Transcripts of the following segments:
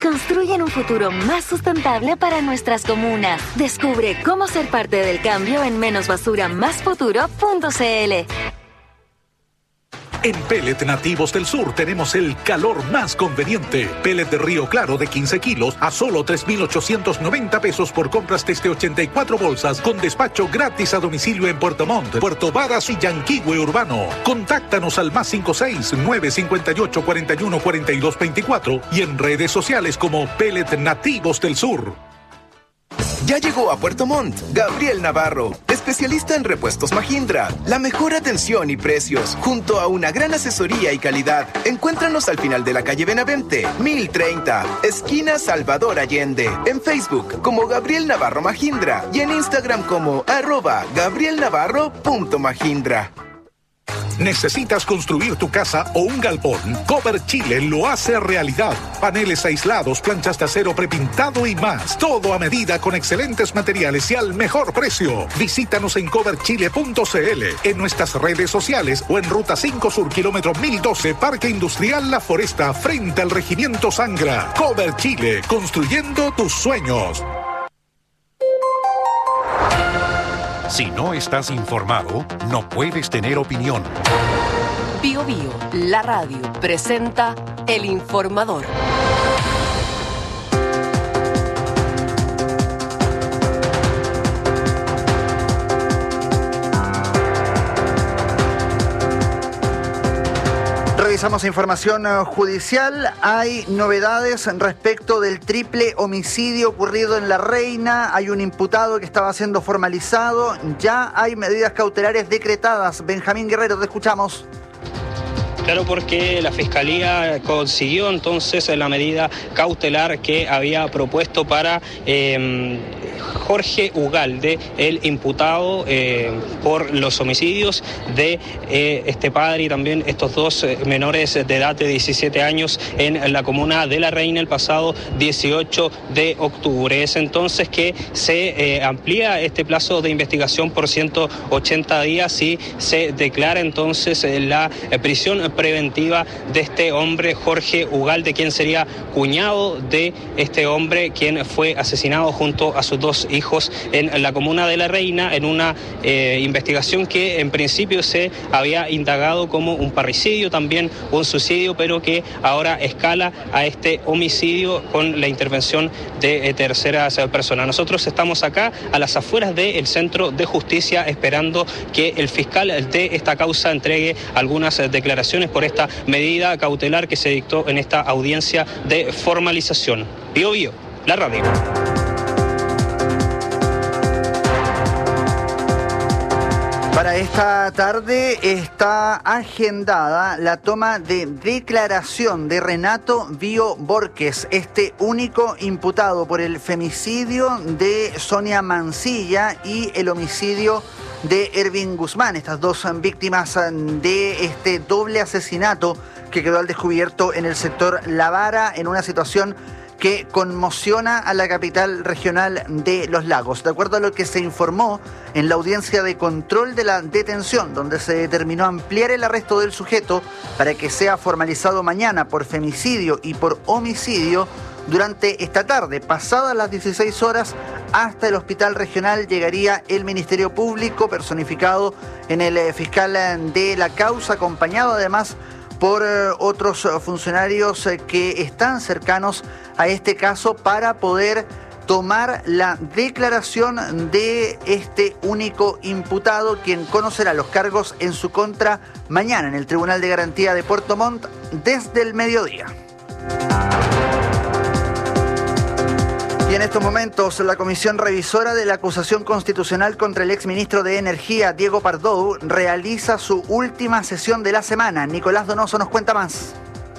construyen un futuro más sustentable para nuestras comunas. Descubre cómo ser parte del cambio en menosbasuramasfuturo.cl. En Pellet Nativos del Sur tenemos el calor más conveniente. Pellet de Río Claro de 15 kilos a solo 3,890 pesos por compras desde 84 bolsas, con despacho gratis a domicilio en Puerto Montt, Puerto Varas y Yanquihue Urbano. Contáctanos al +56 958 41 42 24 y en redes sociales como Pellet Nativos del Sur. Ya llegó a Puerto Montt Gabriel Navarro, especialista en repuestos Mahindra. La mejor atención y precios, junto a una gran asesoría y calidad. Encuéntranos al final de la calle Benavente, 1030, esquina Salvador Allende. En Facebook como Gabriel Navarro Mahindra y en Instagram como @gabrielnavarro.mahindra. ¿Necesitas construir tu casa o un galpón? Cover Chile lo hace realidad. Paneles aislados, planchas de acero prepintado y más. Todo a medida con excelentes materiales y al mejor precio. Visítanos en coverchile.cl, en nuestras redes sociales o en Ruta 5 Sur, kilómetro 1012, Parque Industrial La Foresta, frente al Regimiento Sangra. Cover Chile, construyendo tus sueños. Si no estás informado, no puedes tener opinión. Bio Bio, la radio, presenta El Informador. Revisamos información judicial. Hay novedades respecto del triple homicidio ocurrido en La Reina. Hay un imputado que estaba siendo formalizado. Ya hay medidas cautelares decretadas. Benjamín Guerrero, te escuchamos. Claro, porque la Fiscalía consiguió entonces la medida cautelar que había propuesto para Jorge Ugalde, el imputado por los homicidios de este padre y también estos dos menores de edad de 17 años en la comuna de La Reina el pasado 18 de octubre. Es entonces que se amplía este plazo de investigación por 180 días y se declara entonces la prisión preventiva de este hombre, Jorge Ugalde, quien sería cuñado de este hombre, quien fue asesinado junto a sus dos hijos en la comuna de La Reina, en una investigación que en principio se había indagado como un parricidio, también un suicidio, pero que ahora escala a este homicidio con la intervención de terceras personas. Nosotros estamos acá a las afueras del Centro de Justicia esperando que el fiscal de esta causa entregue algunas declaraciones por esta medida cautelar que se dictó en esta audiencia de formalización. Bio Bio, la radio. Para esta tarde está agendada la toma de declaración de Renato Bio Borges, este único imputado por el femicidio de Sonia Mancilla y el homicidio de Ervin Guzmán. Estas dos son víctimas de este doble asesinato que quedó al descubierto en el sector La Vara, en una situación que conmociona a la capital regional de Los Lagos. De acuerdo a lo que se informó en la audiencia de control de la detención, donde se determinó ampliar el arresto del sujeto para que sea formalizado mañana por femicidio y por homicidio, durante esta tarde, pasadas las 16 horas, hasta el hospital regional llegaría el Ministerio Público, personificado en el fiscal de la causa, acompañado además por otros funcionarios que están cercanos a este caso, para poder tomar la declaración de este único imputado, quien conocerá los cargos en su contra mañana en el Tribunal de Garantía de Puerto Montt desde el mediodía. Y en estos momentos, la Comisión Revisora de la Acusación Constitucional contra el exministro de Energía, Diego Pardow, realiza su última sesión de la semana. Nicolás Donoso nos cuenta más.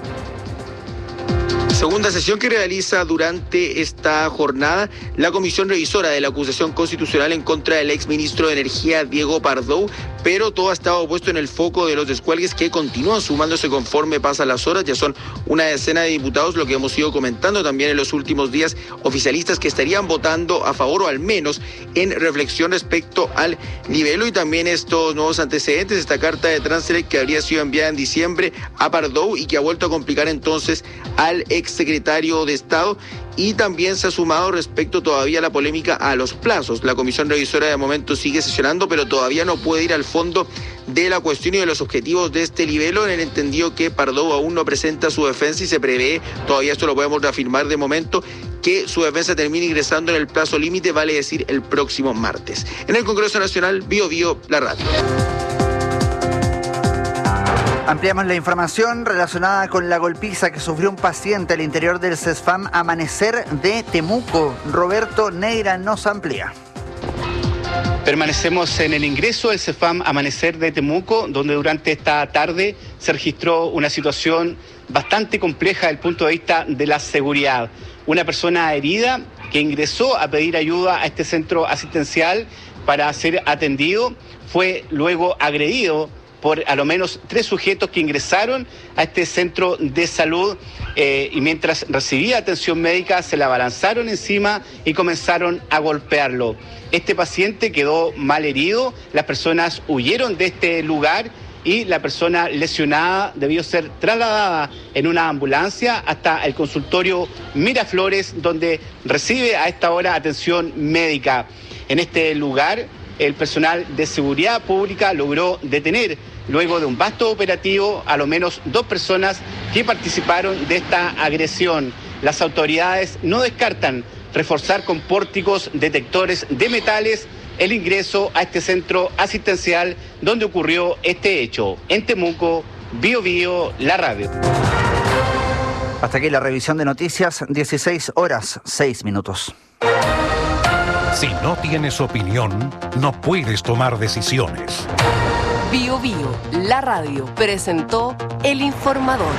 Segunda sesión que realiza durante esta jornada la Comisión Revisora de la Acusación Constitucional en contra del exministro de Energía, Diego Pardow, pero todo ha estado puesto en el foco de los descuelgues que continúan sumándose conforme pasan las horas. Ya son una decena de diputados, lo que hemos ido comentando también en los últimos días, oficialistas que estarían votando a favor o al menos en reflexión respecto al libelo, y también estos nuevos antecedentes, esta carta de Transelec que habría sido enviada en diciembre a Pardow y que ha vuelto a complicar entonces al exsecretario de Estado, y también se ha sumado respecto todavía a la polémica a los plazos. La comisión revisora de momento sigue sesionando, pero todavía no puede ir al fondo de la cuestión y de los objetivos de este libelo, en el entendido que Pardoe aún no presenta su defensa y se prevé, todavía esto lo podemos reafirmar de momento, que su defensa termine ingresando en el plazo límite, vale decir el próximo martes. En el Congreso Nacional, Bío Bío, la radio. Ampliamos la información relacionada con la golpiza que sufrió un paciente al interior del CESFAM Amanecer de Temuco. Roberto Neira nos amplía. Permanecemos en el ingreso del CESFAM Amanecer de Temuco, donde durante esta tarde se registró una situación bastante compleja desde el punto de vista de la seguridad. Una persona herida que ingresó a pedir ayuda a este centro asistencial para ser atendido fue luego agredido por a lo menos 3 sujetos que ingresaron a este centro de salud y mientras recibía atención médica se le abalanzaron encima y comenzaron a golpearlo. Este paciente quedó mal herido, las personas huyeron de este lugar y la persona lesionada debió ser trasladada en una ambulancia hasta el consultorio Miraflores, donde recibe a esta hora atención médica. En este lugar, el personal de seguridad pública logró detener, luego de un vasto operativo, a lo menos 2 personas que participaron de esta agresión. Las autoridades no descartan reforzar con pórticos detectores de metales el ingreso a este centro asistencial donde ocurrió este hecho. En Temuco, Bío Bío, la radio. Hasta aquí la revisión de noticias, 16 horas, 6 minutos. Si no tienes opinión, no puedes tomar decisiones. Bío Bío, la radio, presentó El Informador.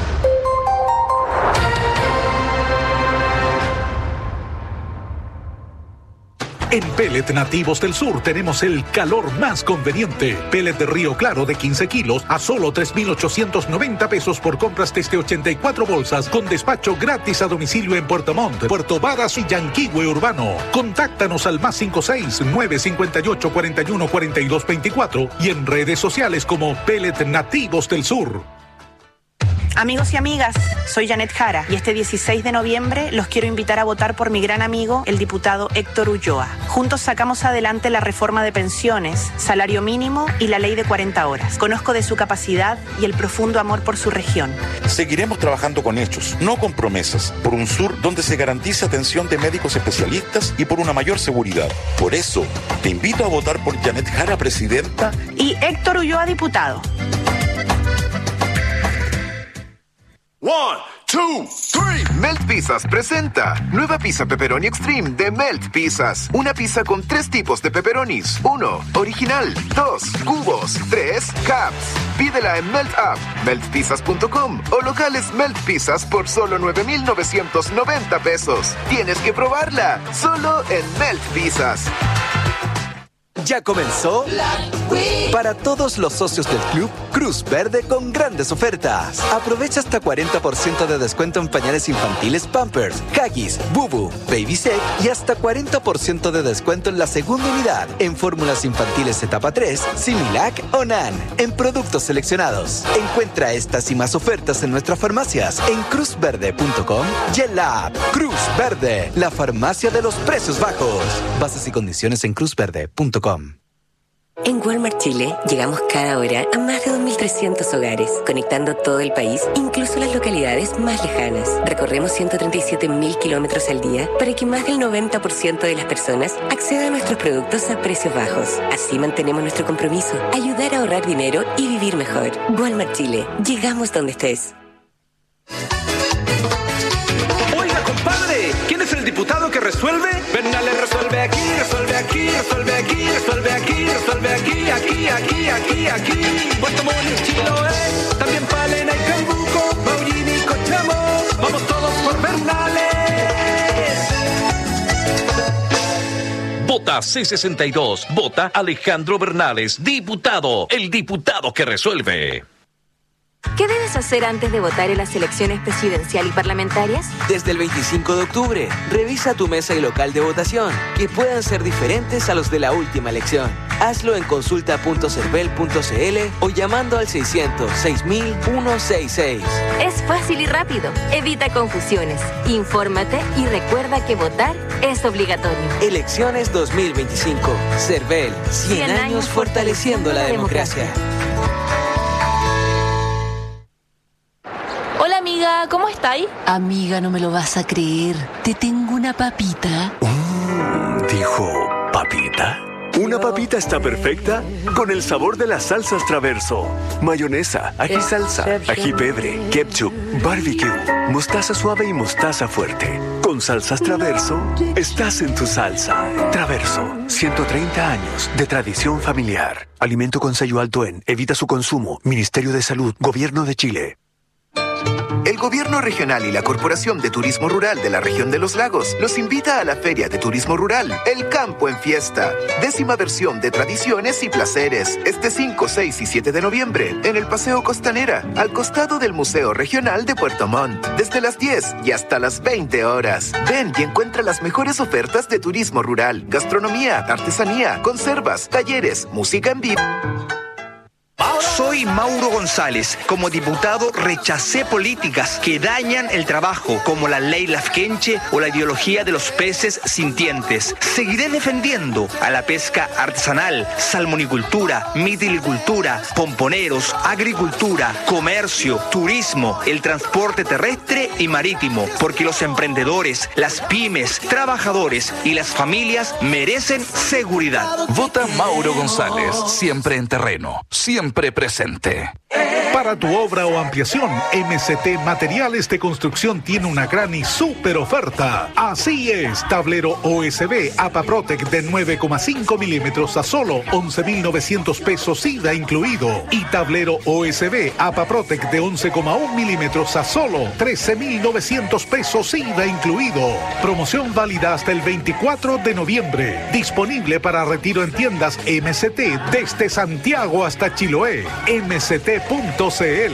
En Pellet Nativos del Sur tenemos el calor más conveniente. Pellet de Río Claro de 15 kilos a solo 3,890 pesos por compras desde 84 bolsas, con despacho gratis a domicilio en Puerto Montt, Puerto Varas y Yanquihue Urbano. Contáctanos al +56 958 41 42 24 y en redes sociales como Pellet Nativos del Sur. Amigos y amigas, soy Janet Jara y este 16 de noviembre los quiero invitar a votar por mi gran amigo, el diputado Héctor Ulloa. Juntos sacamos adelante la reforma de pensiones, salario mínimo y la ley de 40 horas. Conozco de su capacidad y el profundo amor por su región. Seguiremos trabajando con hechos, no con promesas, por un sur donde se garantice atención de médicos especialistas y por una mayor seguridad. Por eso, te invito a votar por Janet Jara, presidenta, y Héctor Ulloa, diputado. 1, 2, 3. Melt Pizzas presenta nueva pizza pepperoni extreme de Melt Pizzas. Una pizza con 3 tipos de pepperonis. 1, original. 2, cubos. 3, caps. Pídela en Melt App, meltpizzas.com o locales Melt Pizzas por solo 9,990 pesos. Tienes que probarla, solo en Melt Pizzas. Ya comenzó para todos los socios del club Cruz Verde con grandes ofertas. Aprovecha hasta 40% de descuento en pañales infantiles Pampers, Huggies, Bubu, Baby Sec y hasta 40% de descuento en la segunda unidad en fórmulas infantiles etapa 3, Similac o NAN en productos seleccionados. Encuentra estas y más ofertas en nuestras farmacias en cruzverde.com y en la app Cruz Verde, la farmacia de los precios bajos. Bases y condiciones en cruzverde.com. En Walmart Chile, llegamos cada hora a más de 2.300 hogares, conectando todo el país, incluso las localidades más lejanas. Recorremos 137.000 kilómetros al día para que más del 90% de las personas accedan a nuestros productos a precios bajos. Así mantenemos nuestro compromiso, ayudar a ahorrar dinero y vivir mejor. Walmart Chile, llegamos donde estés. Oiga, compadre, ¿quién es el diputado que resuelve? Bernales resuelve aquí, resuelve aquí, resuelve aquí, resuelve aquí, resuelve aquí, aquí. Puerto Montt, Chiloé, también Palena y Calbuco, Maullín y Cochamo, vamos todos por Bernales. Vota C62, vota Alejandro Bernales, diputado, el diputado que resuelve. ¿Qué debes hacer antes de votar en las elecciones presidencial y parlamentarias? Desde el 25 de octubre, revisa tu mesa y local de votación, que puedan ser diferentes a los de la última elección. Hazlo en consulta.cervel.cl o llamando al 600-6000-166. Es fácil y rápido. Evita confusiones. Infórmate y recuerda que votar es obligatorio. Elecciones 2025. Cervel, 100 años fortaleciendo la democracia. Hola amiga, ¿cómo estáis? Amiga, no me lo vas a creer. Te tengo una papita. Dijo, ¿papita? Una papita está perfecta con el sabor de las salsas Traverso. Mayonesa, ají salsa, ají pebre, ketchup, barbecue, mostaza suave y mostaza fuerte. Con salsas Traverso, estás en tu salsa. Traverso, 130 años de tradición familiar. Alimento con sello alto en Evita su consumo. Ministerio de Salud, Gobierno de Chile. El Gobierno Regional y la Corporación de Turismo Rural de la Región de los Lagos los invita a la Feria de Turismo Rural, El Campo en Fiesta. 10ª versión de Tradiciones y Placeres. Este 5, 6 y 7 de noviembre, en el Paseo Costanera, al costado del Museo Regional de Puerto Montt. Desde las 10 y hasta las 20 horas. Ven y encuentra las mejores ofertas de turismo rural, gastronomía, artesanía, conservas, talleres, música en vivo. Soy Mauro González. Como diputado rechacé políticas que dañan el trabajo, como la ley Lafkenche o la ideología de los peces sintientes. Seguiré defendiendo a la pesca artesanal, salmonicultura, mitilicultura, pomponeros, agricultura, comercio, turismo, el transporte terrestre y marítimo, porque los emprendedores, las pymes, trabajadores y las familias merecen seguridad. Vota Mauro González, siempre en terreno, siempre presente. Para tu obra o ampliación, MCT Materiales de Construcción tiene una gran y súper oferta. Así es, tablero OSB APAPROTEC de 9,5 milímetros a solo 11.900 pesos IVA incluido. Y tablero OSB APAPROTEC de 11,1 milímetros a solo 13.900 pesos IVA incluido. Promoción válida hasta el 24 de noviembre. Disponible para retiro en tiendas MCT desde Santiago hasta Chiloé. MCT.cl.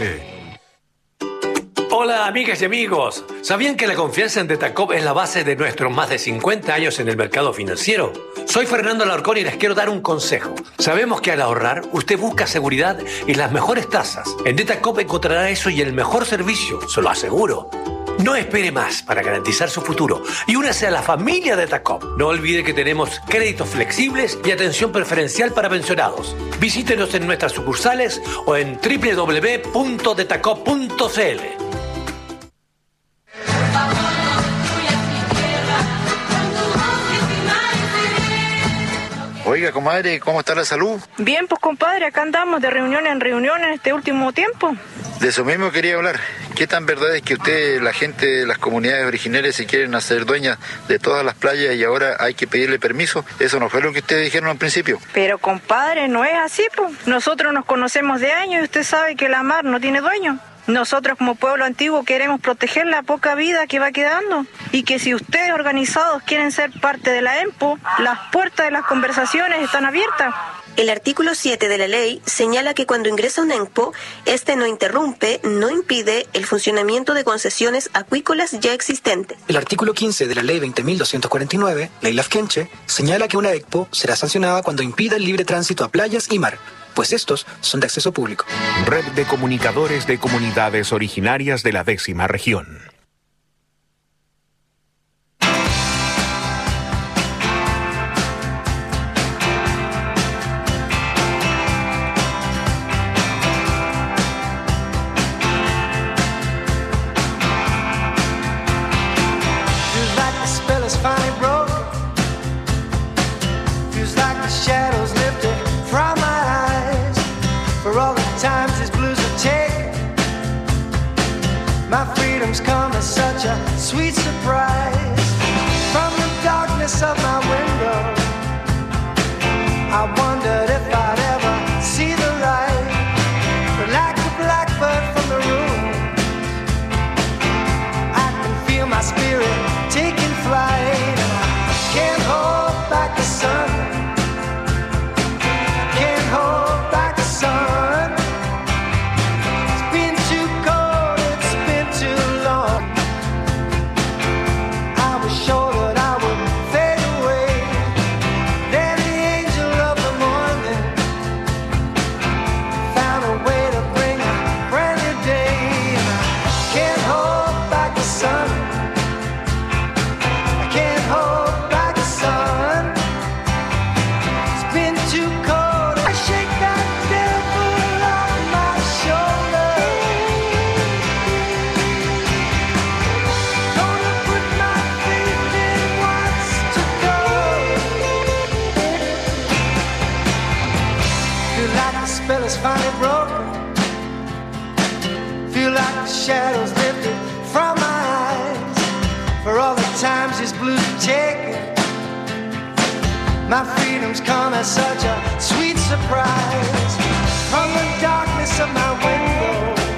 Hola amigas y amigos, ¿sabían que la confianza en Detacop es la base de nuestros más de 50 años en el mercado financiero? Soy Fernando Alarcón y les quiero dar un consejo. Sabemos que al ahorrar usted busca seguridad y las mejores tasas. En Detacop encontrará eso y el mejor servicio, se lo aseguro. No espere más para garantizar su futuro y únase a la familia de Detacop. No olvide que tenemos créditos flexibles y atención preferencial para pensionados. Visítenos en nuestras sucursales o en www.detacop.cl. Oiga, comadre, ¿cómo está la salud? Bien, pues compadre, acá andamos de reunión en reunión en este último tiempo. De eso mismo quería hablar. ¿Qué tan verdad es que usted, la gente de las comunidades originarias, se quieren hacer dueñas de todas las playas y ahora hay que pedirle permiso? Eso no fue lo que ustedes dijeron al principio. Pero compadre, no es así, pues. Nosotros nos conocemos de años y usted sabe que la mar no tiene dueño. Nosotros como pueblo antiguo queremos proteger la poca vida que va quedando y que si ustedes organizados quieren ser parte de la EMPO, las puertas de las conversaciones están abiertas. El artículo 7 de la ley señala que cuando ingresa un EMPO, este no interrumpe, no impide el funcionamiento de concesiones acuícolas ya existentes. El artículo 15 de la ley 20.249, ley Lafkenche, señala que una EMPO será sancionada cuando impida el libre tránsito a playas y mar, pues estos son de acceso público. Red de Comunicadores de Comunidades Originarias de la 10ª Región. My freedom's come as such a sweet surprise. From the darkness of my window, I wondered if I'd ever see the light. But like a blackbird from the room, I can feel my spirit taking flight. And I can't hold back the sun, can't hold back the sun. It's been is finally broken. Feel like the shadows lifted from my eyes. For all the times these blues have taken, my freedom's come as such a sweet surprise. From the darkness of my window,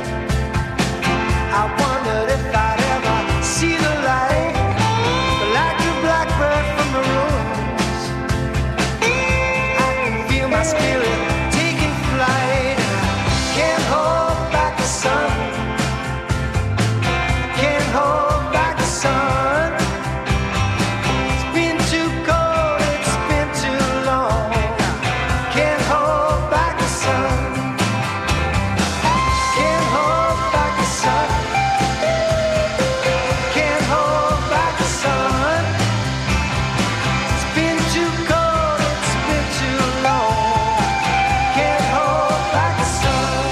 I wondered if I'd ever see the light. Like a blackbird from the ruins, I can feel my spirit taking flight. Can't hold back the sun, can't hold back the sun. It's been too cold, it's been too long. Can't hold back the sun, can't hold back the sun, can't hold back the sun. It's been too cold, it's been too long. Can't hold back the sun.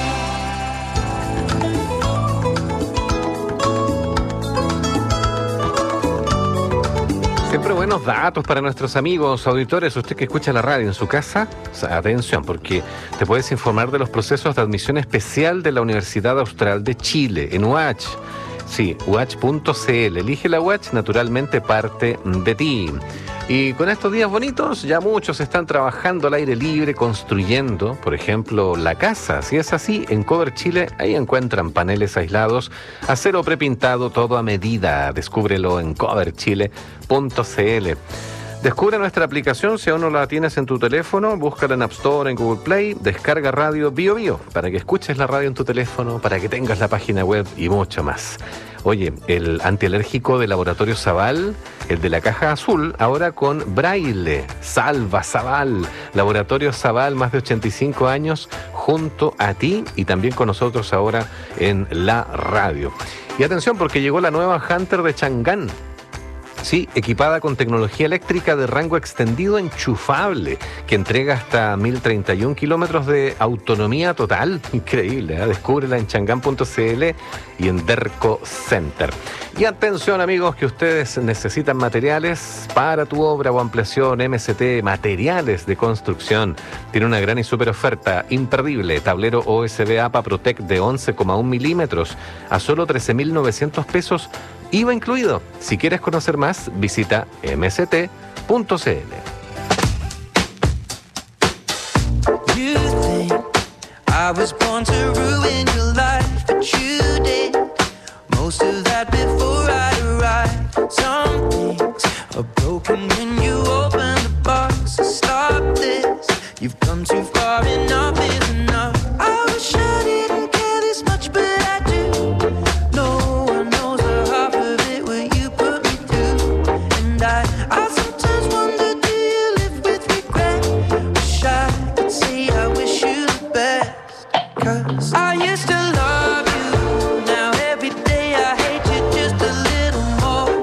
Siempre buenos datos para nuestros amigos auditores. Usted que escucha la radio en su casa, atención, porque te puedes informar de los procesos de admisión especial de la Universidad Austral de Chile, en UACH. Sí, UACH.cl. Elige la UACH, naturalmente parte de ti. Y con estos días bonitos, ya muchos están trabajando al aire libre, construyendo, por ejemplo, la casa. Si es así, en Cover Chile, ahí encuentran paneles aislados, acero prepintado, todo a medida. Descúbrelo en coverchile.cl. Descubre nuestra aplicación, si aún no la tienes en tu teléfono, búscala en App Store, en Google Play, descarga Radio Bio Bio, para que escuches la radio en tu teléfono, para que tengas la página web y mucho más. Oye, el antialérgico de Laboratorio Zaval, el de la caja azul, ahora con braille. Salva Zaval. Laboratorio Zaval, más de 85 años, junto a ti y también con nosotros ahora en la radio. Y atención, porque llegó la nueva Hunter de Chang'an. Sí, equipada con tecnología eléctrica de rango extendido enchufable, que entrega hasta 1031 kilómetros de autonomía total. Increíble, ¿eh? Descúbrela en chang'an.cl y en Derco Center. Y atención, amigos, que ustedes necesitan materiales para tu obra o ampliación. MST Materiales de Construcción tiene una gran y súper oferta imperdible. Tablero OSB APA Protec de 11,1 milímetros a solo 13.900 pesos, IVA incluido. Si quieres conocer más, visita mst.cl. You think I was born to ruin your life, but you did most of that before I arrived. Some things are broken when you open the box. So stop this. You've come too far, enough is enough. I wish I didn't care this much, but I do. No one knows the half of it what you put me through. And I sometimes wonder, do you live with regret? Wish I could say I wish you the best. 'Cause I used to love you. Now every day I hate you just a little more.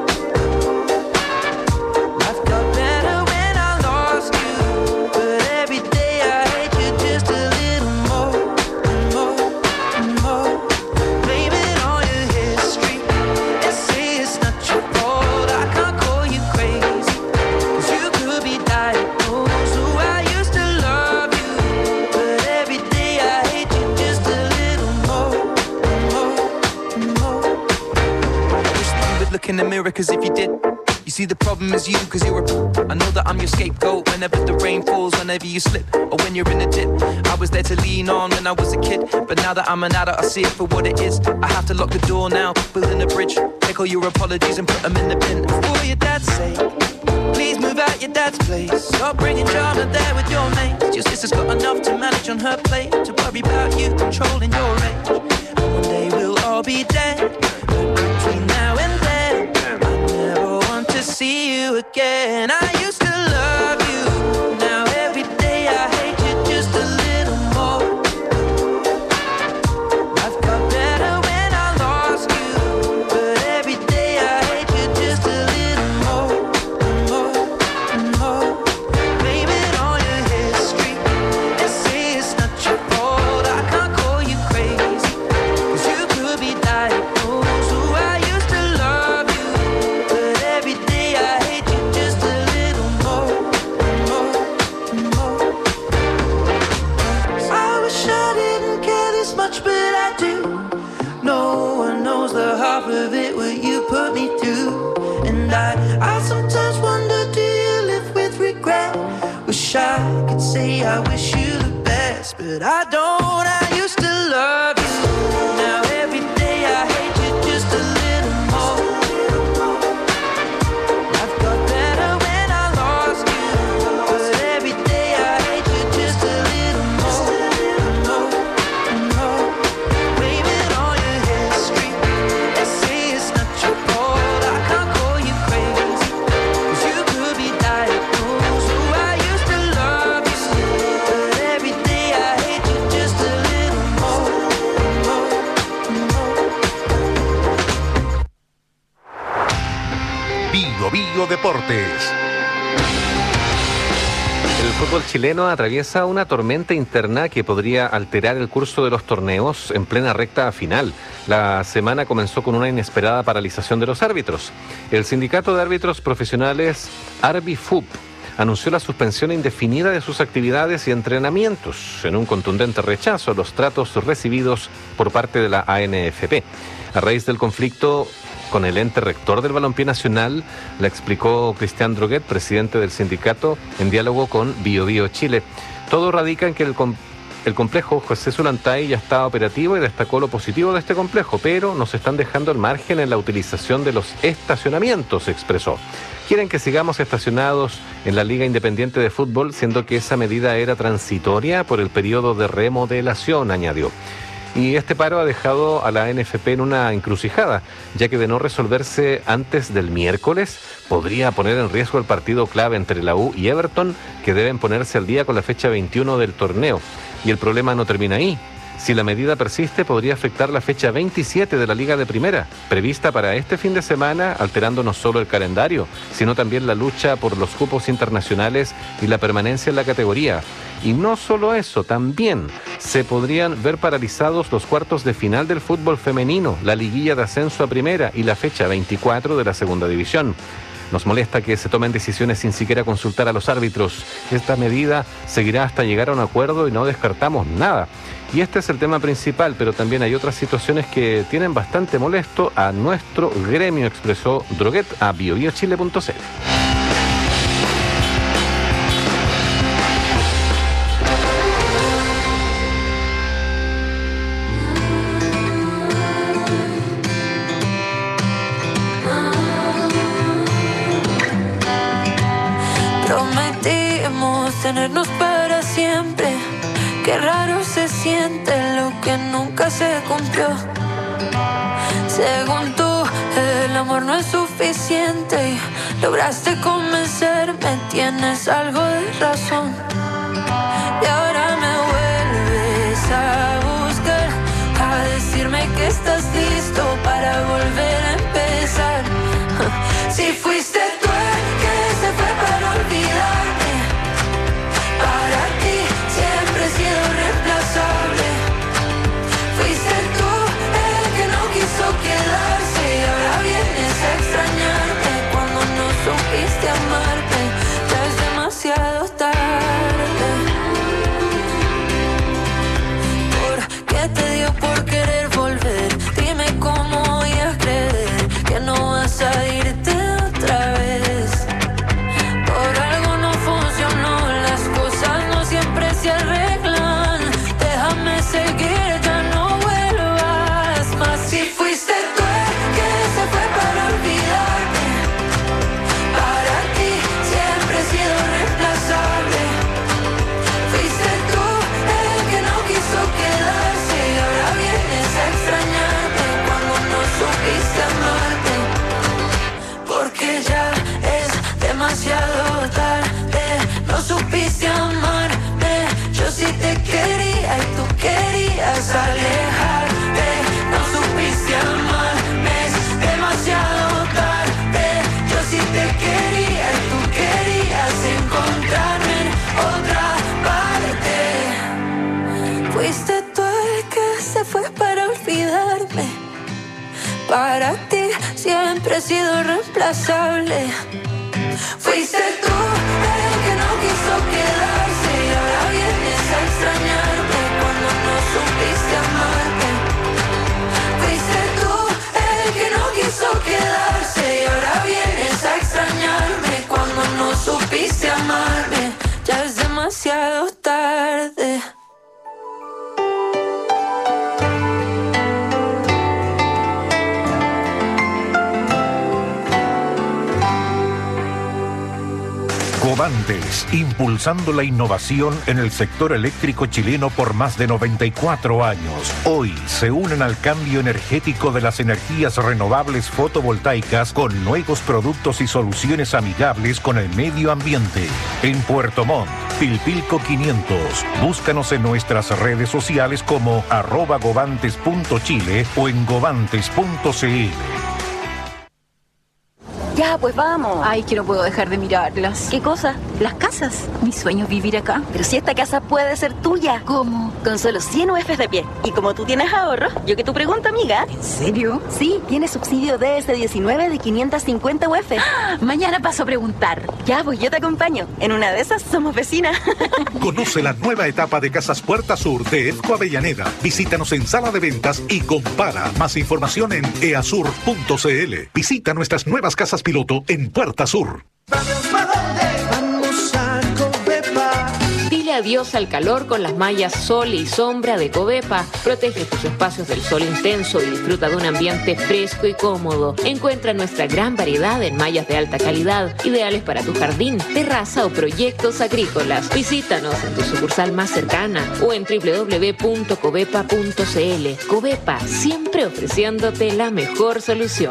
Life got better when I lost you, but every day I hate you just a little more and more and more. Blame it on your history and say it's not your fault. I can't call you crazy, 'cause you could be diagnosed. So I used to love you, but every day I hate you just a little more and more and more. Wish that you would look in the mirror, cause if you did, you see the problem is you, cause you're I know that I'm your scapegoat whenever the rain falls, whenever you slip, or when you're in a dip. I was there to lean on when I was a kid, but now that I'm an adult I see it for what it is. I have to lock the door now, building a bridge. Take all your apologies and put them in the bin. For your dad's sake, please move out your dad's place. Stop bringing drama there with your mates. Your sister's got enough to manage on her plate, to worry about you controlling your age. And one day we'll all be dead, but between now and then I never want to see you again. I used to love you. Now every day I hate you just a little more. Life got better when I lost you, but every day I hate you just a little more and more and more. Blame it on your history and say it's not your fault. I can't call you crazy, 'cause you could be diagnosed. So I used to love you, but every day I hate you just a little And I sometimes wonder, do you live with regret? Wish I could say I wish you the best, but I don't. I used to love you. Now every day I hate you just a little more. I've got better when I lost you, but every day I hate you just a little more. Blaming all your history, they say it's not your fault. I can't call you crazy, 'cause you could be diagnosed. Oh, I used to love you, but every day I hate you just a little more. Bio Bio Deportes. El fútbol chileno atraviesa una tormenta interna que podría alterar el curso de los torneos en plena recta final. La semana comenzó con una inesperada paralización de los árbitros. El sindicato de árbitros profesionales ARBIFUP anunció la suspensión indefinida de sus actividades y entrenamientos en un contundente rechazo a los tratos recibidos por parte de la ANFP. A raíz del conflicto con el ente rector del balompié nacional, la explicó Cristian Droguet, presidente del sindicato, en diálogo con Bio Bio Chile. Todo radica en que el complejo José Zulantay ya está operativo y destacó lo positivo de este complejo, pero nos están dejando el margen en la utilización de los estacionamientos, expresó. Quieren que sigamos estacionados en la Liga Independiente de Fútbol, siendo que esa medida era transitoria por el periodo de remodelación, añadió. Y este paro ha dejado a la NFP en una encrucijada, ya que de no resolverse antes del miércoles, podría poner en riesgo el partido clave entre la U y Everton, que deben ponerse al día con la fecha 21 del torneo. Y el problema no termina ahí. Si la medida persiste, podría afectar la fecha 27 de la Liga de Primera, prevista para este fin de semana, alterando no solo el calendario, sino también la lucha por los cupos internacionales y la permanencia en la categoría. Y no solo eso, también se podrían ver paralizados los cuartos de final del fútbol femenino, la liguilla de ascenso a Primera y la fecha 24 de la Segunda División. Nos molesta que se tomen decisiones sin siquiera consultar a los árbitros. Esta medida seguirá hasta llegar a un acuerdo y no descartamos nada. Y este es el tema principal, pero también hay otras situaciones que tienen bastante molesto a nuestro gremio, expresó Droguet a biobiochile.cl. Prometimos tenernos para siempre. Qué raro se siente lo que nunca se cumplió. Según tú, el amor no es suficiente y lograste convencerme, tienes algo de razón. Y ahora me vuelves a buscar, a decirme que estás listo para volver a empezar. Si fuiste tú el que se fue para olvidarme, para ti siempre he sido reemplazable. Fuiste tú el que no quiso quedarse y ahora vienes a extrañarme cuando no supiste amarme. Ya es demasiado tarde. ¿Por qué te dio por querer volver? Dime cómo voy a creer que no vas a irte otra vez. Por algo no funcionó, las cosas no siempre se arreglan. Déjame seguir, ya no vuelvas más. Si fuiste tú el que se fue para olvidarme, para ti siempre he sido reemplazable. Fuiste tú el que no quiso quedarse y ahora vienes a extrañarme cuando no supiste amarme. Porque ya es demasiado tarde, no supiste amarme. Yo sí te quería y tú querías alejarte. No supiste amarme, es demasiado tarde. Yo sí te quería y tú querías encontrarme en otra parte. Fuiste tú el que se fue para olvidarme. Para ti siempre he sido reemplazable. Fuiste tú el que no quiso quedarse y ahora vienes a extrañarme cuando no supiste amarme. Fuiste tú el que no quiso quedarse y ahora vienes a Govantes, impulsando la innovación en el sector eléctrico chileno por más de 94 años. Hoy se unen al cambio energético de las energías renovables fotovoltaicas con nuevos productos y soluciones amigables con el medio ambiente. En Puerto Montt, Pilpilco 500. Búscanos en nuestras redes sociales como @govantes.chile o en govantes.cl. Ya, pues vamos. Ay, que no puedo dejar de mirarlas. ¿Qué cosa? Las casas. Mi sueño es vivir acá. Pero si esta casa puede ser tuya. ¿Cómo? Con solo 100 UFs de pie. Y como tú tienes ahorros, yo que tu pregunta, amiga. ¿En serio? Sí, tienes subsidio DS19 de 550 UF. Mañana paso a preguntar. Ya, pues yo te acompaño. En una de esas somos vecinas. Conoce la nueva etapa de Casas Puerta Sur de EFCO Avellaneda. Visítanos en sala de ventas y compara. Más información en easur.cl. Visita nuestras nuevas casas piloto en Puerta Sur. Vamos a Covepa. Dile adiós al calor con las mallas sol y sombra de Covepa. Protege tus espacios del sol intenso y disfruta de un ambiente fresco y cómodo. Encuentra nuestra gran variedad en mallas de alta calidad, ideales para tu jardín, terraza o proyectos agrícolas. Visítanos en tu sucursal más cercana o en www.covepa.cl. Covepa, siempre ofreciéndote la mejor solución.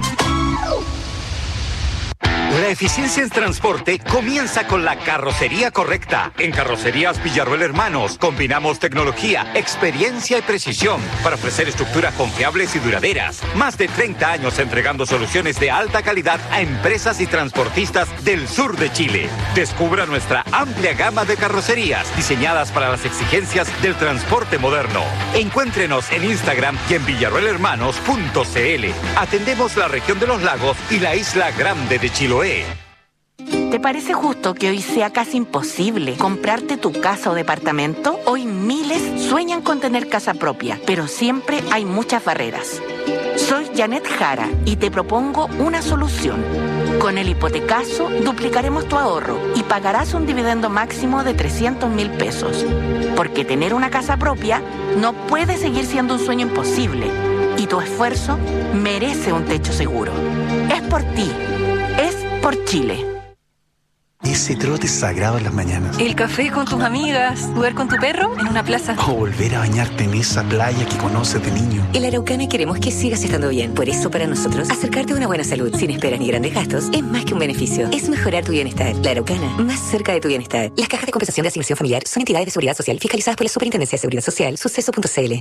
La eficiencia en transporte comienza con la carrocería correcta. En Carrocerías Villarroel Hermanos combinamos tecnología, experiencia y precisión para ofrecer estructuras confiables y duraderas. Más de 30 años entregando soluciones de alta calidad a empresas y transportistas del sur de Chile. Descubra nuestra amplia gama de carrocerías diseñadas para las exigencias del transporte moderno. Encuéntrenos en Instagram y en villarroelhermanos.cl. Atendemos la región de los lagos y la isla grande de Chiloé. ¿Te parece justo que hoy sea casi imposible comprarte tu casa o departamento? Hoy miles sueñan con tener casa propia, pero siempre hay muchas barreras. Soy Janet Jara y te propongo una solución. Con el hipotecazo duplicaremos tu ahorro y pagarás un dividendo máximo de 300.000 pesos. Porque tener una casa propia no puede seguir siendo un sueño imposible y tu esfuerzo merece un techo seguro. Es por ti. Es por Chile. Ese trote sagrado en las mañanas. El café con tus amigas, jugar con tu perro en una plaza. O volver a bañarte en esa playa que conoces de niño. En La Araucana queremos que sigas estando bien. Por eso, para nosotros, acercarte a una buena salud sin esperas ni grandes gastos es más que un beneficio. Es mejorar tu bienestar. La Araucana, más cerca de tu bienestar. Las cajas de compensación de asignación familiar son entidades de seguridad social fiscalizadas por la Superintendencia de Seguridad Social, suceso.cl.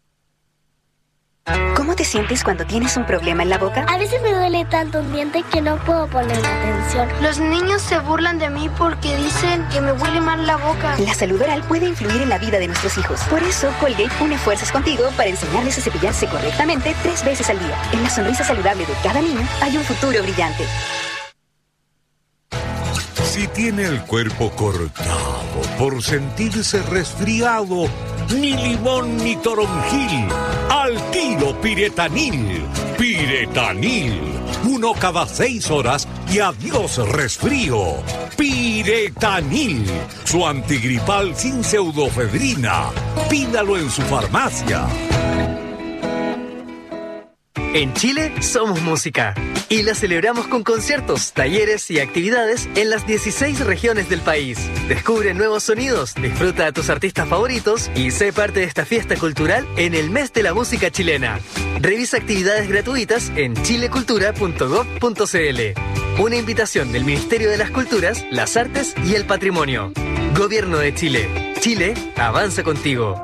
¿Cómo te sientes cuando tienes un problema en la boca? A veces me duele tanto un diente que no puedo poner atención. Los niños se burlan de mí porque dicen que me huele mal la boca. La salud oral puede influir en la vida de nuestros hijos. Por eso, Colgate une fuerzas contigo para enseñarles a cepillarse correctamente 3 veces al día. En la sonrisa saludable de cada niño hay un futuro brillante. Si tiene el cuerpo cortado por sentirse resfriado, ni limón ni toronjil, al tiro Piretanil. Piretanil, 1 cada 6 horas y adiós resfrío. Piretanil, su antigripal sin pseudofedrina. Pídalo en su farmacia. En Chile somos música y la celebramos con conciertos, talleres y actividades en las 16 regiones del país. Descubre nuevos sonidos, disfruta a tus artistas favoritos y sé parte de esta fiesta cultural en el mes de la música chilena. Revisa actividades gratuitas en chilecultura.gov.cl. Una invitación del Ministerio de las Culturas, las Artes y el Patrimonio. Gobierno de Chile. Chile avanza contigo.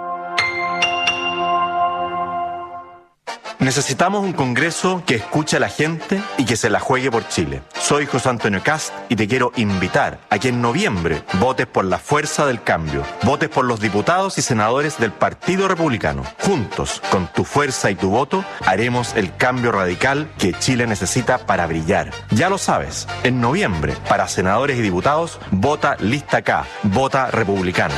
Necesitamos un Congreso que escuche a la gente y que se la juegue por Chile. Soy José Antonio Kast y te quiero invitar a que en noviembre votes por la fuerza del cambio. Votes por los diputados y senadores del Partido Republicano. Juntos, con tu fuerza y tu voto, haremos el cambio radical que Chile necesita para brillar. Ya lo sabes, en noviembre, para senadores y diputados, vota Lista K, vota Republicano.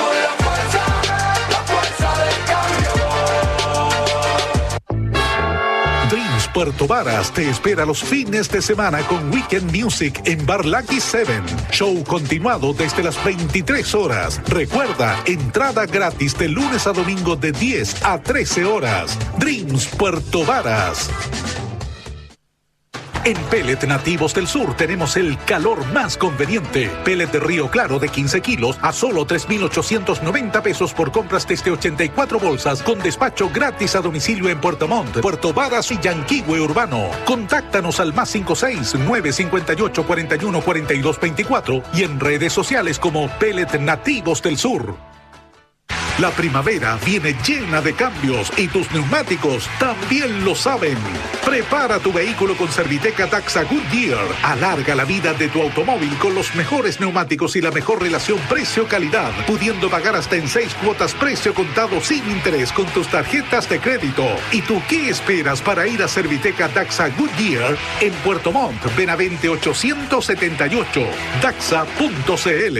Puerto Varas te espera los fines de semana con Weekend Music en Bar Lucky 7. Show continuado desde las 23 horas. Recuerda, entrada gratis de lunes a domingo de 10 a 13 horas. Dreams Puerto Varas. En Pellet Nativos del Sur tenemos el calor más conveniente. Pellet de Río Claro de 15 kilos a solo 3,890 pesos por compras desde 84 bolsas con despacho gratis a domicilio en Puerto Montt, Puerto Varas y Yanquihue Urbano. Contáctanos al +56 958 41 42 24 y en redes sociales como Pellet Nativos del Sur. La primavera viene llena de cambios y tus neumáticos también lo saben. Prepara tu vehículo con Serviteca Daxa Goodyear. Alarga la vida de tu automóvil con los mejores neumáticos y la mejor relación precio-calidad, pudiendo pagar hasta en 6 cuotas precio contado sin interés con tus tarjetas de crédito. ¿Y tú qué esperas para ir a Serviteca Daxa Goodyear en Puerto Montt, Benavente 878, daxa.cl?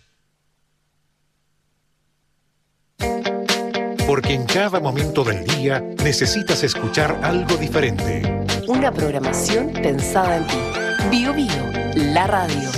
Porque en cada momento del día necesitas escuchar algo diferente. Una programación pensada en ti. Bio Bio, la radio.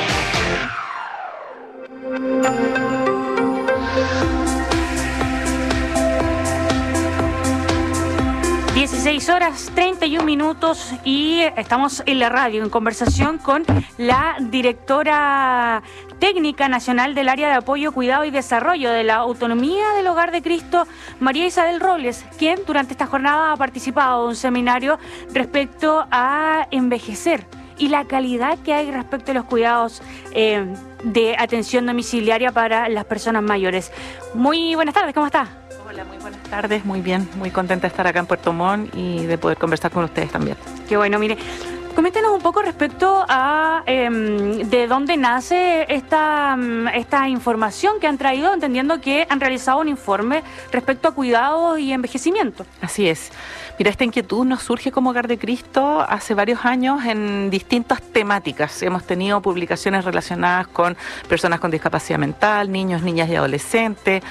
(16:31) y estamos en la radio en conversación con la directora técnica nacional del área de apoyo, cuidado y desarrollo de la autonomía del Hogar de Cristo, María Isabel Robles, quien durante esta jornada ha participado de un seminario respecto a envejecer y la calidad que hay respecto a los cuidados de atención domiciliaria para las personas mayores. Muy buenas tardes, ¿cómo está? Hola, muy buenas tardes, muy bien, muy contenta de estar acá en Puerto Montt y de poder conversar con ustedes también. Qué bueno, mire, coméntenos un poco respecto a de dónde nace esta información que han traído, entendiendo que han realizado un informe respecto a cuidados y envejecimiento. Así es. Mira, esta inquietud nos surge como Hogar de Cristo hace varios años en distintas temáticas. Hemos tenido publicaciones relacionadas con personas con discapacidad mental, niños, niñas y adolescentes,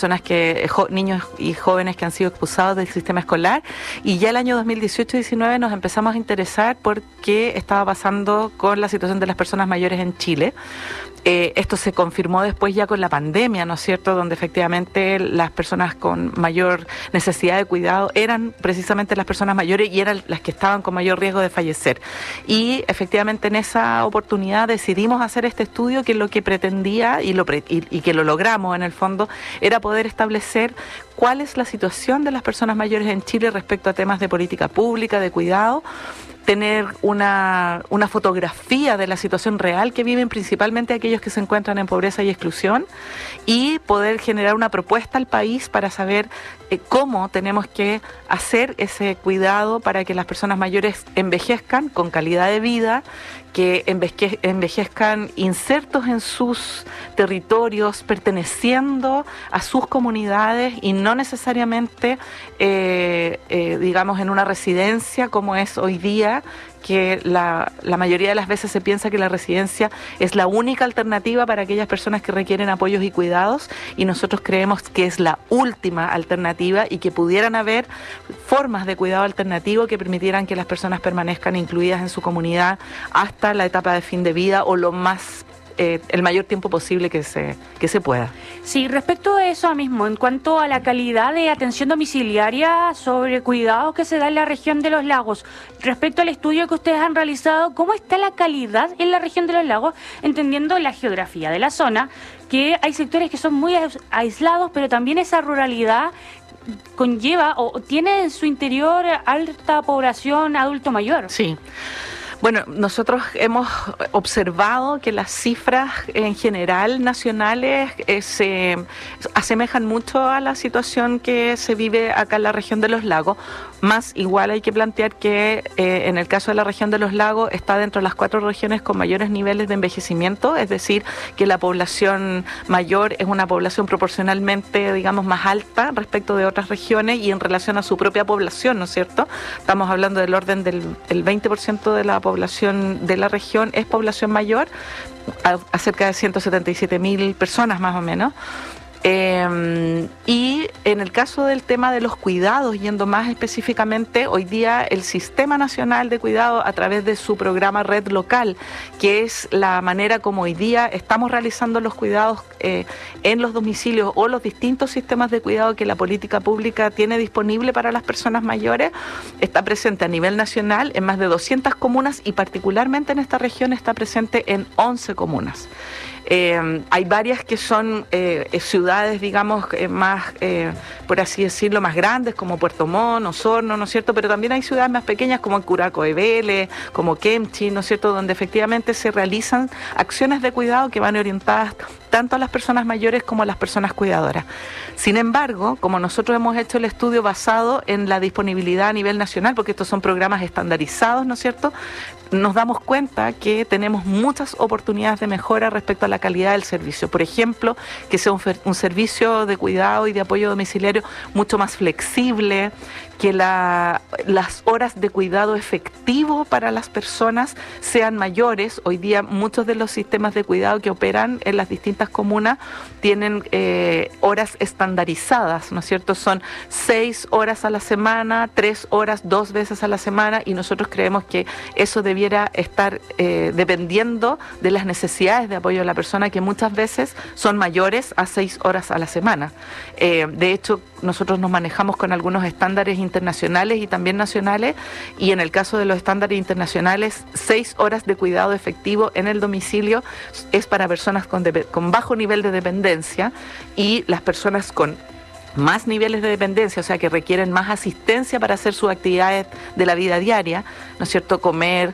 niños y jóvenes que han sido expulsados del sistema escolar. Y ya el año 2018-19 nos empezamos a interesar por qué estaba pasando con la situación de las personas mayores en Chile. Esto se confirmó después ya con la pandemia, ¿no es cierto?, donde efectivamente las personas con mayor necesidad de cuidado eran precisamente las personas mayores y eran las que estaban con mayor riesgo de fallecer. Y efectivamente en esa oportunidad decidimos hacer este estudio que lo que pretendía y que lo logramos en el fondo era poder establecer cuál es la situación de las personas mayores en Chile respecto a temas de política pública, de cuidado, tener una fotografía de la situación real que viven principalmente aquellos que se encuentran en pobreza y exclusión y poder generar una propuesta al país para saber cómo tenemos que hacer ese cuidado para que las personas mayores envejezcan con calidad de vida, que envejezcan insertos en sus territorios, perteneciendo a sus comunidades y no necesariamente, digamos, en una residencia como es hoy día, que la mayoría de las veces se piensa que la residencia es la única alternativa para aquellas personas que requieren apoyos y cuidados, y nosotros creemos que es la última alternativa y que pudieran haber formas de cuidado alternativo que permitieran que las personas permanezcan incluidas en su comunidad hasta la etapa de fin de vida o lo más el mayor tiempo posible que se pueda. Sí, respecto a eso mismo, en cuanto a la calidad de atención domiciliaria sobre cuidados que se da en la región de los lagos, respecto al estudio que ustedes han realizado, ¿cómo está la calidad en la región de los lagos? Entendiendo la geografía de la zona, que hay sectores que son muy aislados, pero también esa ruralidad conlleva o tiene en su interior alta población adulto mayor. Sí. Bueno, nosotros hemos observado que las cifras en general nacionales se asemejan mucho a la situación que se vive acá en la región de los lagos, más igual hay que plantear que en el caso de la región de los lagos está dentro de las 4 regiones con mayores niveles de envejecimiento, es decir, que la población mayor es una población proporcionalmente, digamos, más alta respecto de otras regiones y en relación a su propia población, ¿no es cierto? Estamos hablando del orden del 20% de la población de la región es población mayor, a cerca de 177.000 personas más o menos. Y en el caso del tema de los cuidados, yendo más específicamente, hoy día el Sistema Nacional de Cuidado, a través de su programa Red Local, que es la manera como hoy día estamos realizando los cuidados en los domicilios o los distintos sistemas de cuidado que la política pública tiene disponible para las personas mayores, está presente a nivel nacional en más de 200 comunas y particularmente en esta región está presente en 11 comunas. Hay varias que son ciudades, digamos, más, por así decirlo, más grandes, como Puerto Montt, Osorno, ¿no es cierto? Pero también hay ciudades más pequeñas, como Curacao de Vélez, como Kemchi, ¿no es cierto?, donde efectivamente se realizan acciones de cuidado que van orientadas tanto a las personas mayores como a las personas cuidadoras. Sin embargo, como nosotros hemos hecho el estudio basado en la disponibilidad a nivel nacional, porque estos son programas estandarizados, ¿no es cierto?, nos damos cuenta que tenemos muchas oportunidades de mejora respecto a la calidad del servicio. Por ejemplo, que sea un servicio de cuidado y de apoyo domiciliario mucho más flexible, que las horas de cuidado efectivo para las personas sean mayores. Hoy día muchos de los sistemas de cuidado que operan en las distintas comunas tienen horas estandarizadas, ¿no es cierto? Son 6 horas a la semana, 3 horas 2 veces a la semana, y nosotros creemos que eso debiera estar dependiendo de las necesidades de apoyo de la persona, que muchas veces son mayores a 6 horas a la semana. De hecho, nosotros nos manejamos con algunos estándares internacionales y también nacionales, y en el caso de los estándares internacionales, 6 horas de cuidado efectivo en el domicilio es para personas con bajo nivel de dependencia, y las personas con más niveles de dependencia, o sea, que requieren más asistencia para hacer sus actividades de la vida diaria, ¿no es cierto?, comer,